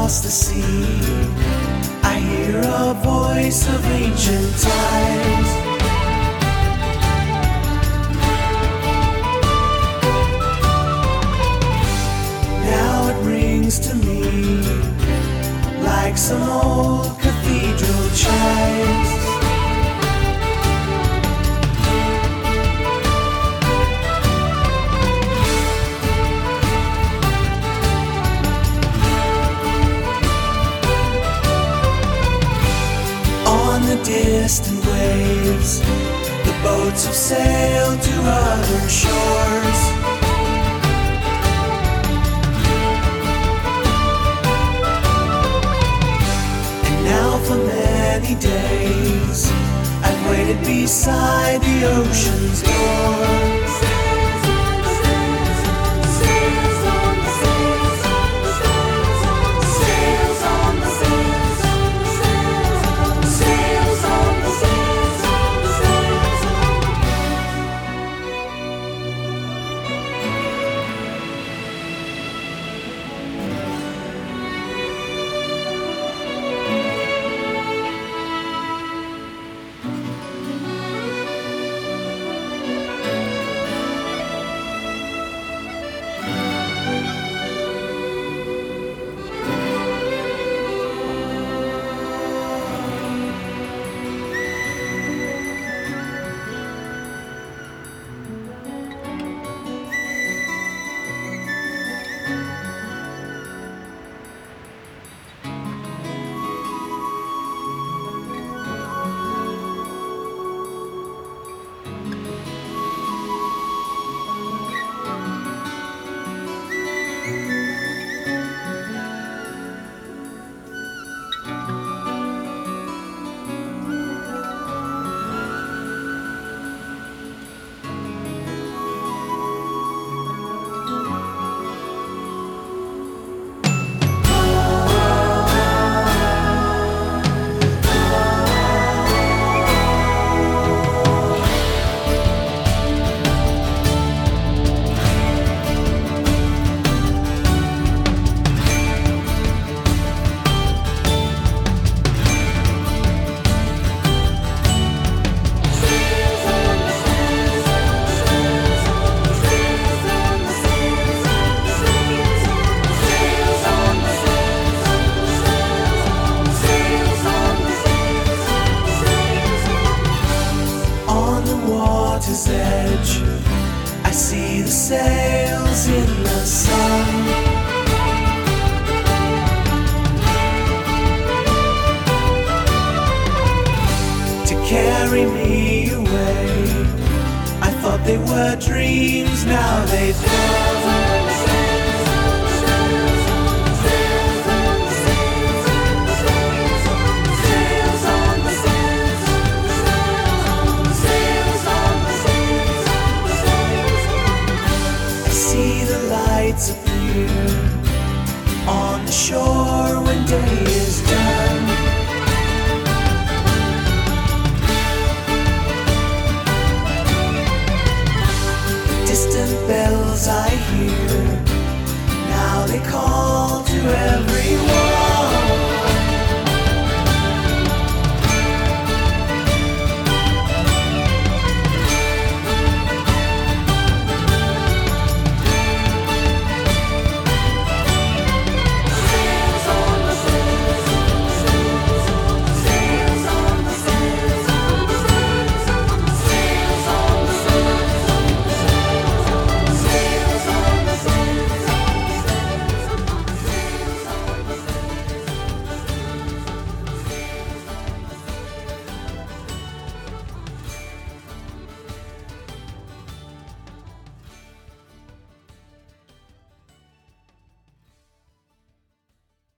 across the sea, I hear a voice of ancient times. Now it rings to me like some old cathedral chimes. Distant waves, the boats have sailed to other shores. And now for many days I've waited beside the ocean's door. Edge, I see the sails in the sun. To carry me away, I thought they were dreams, now they've come. Appear on the shore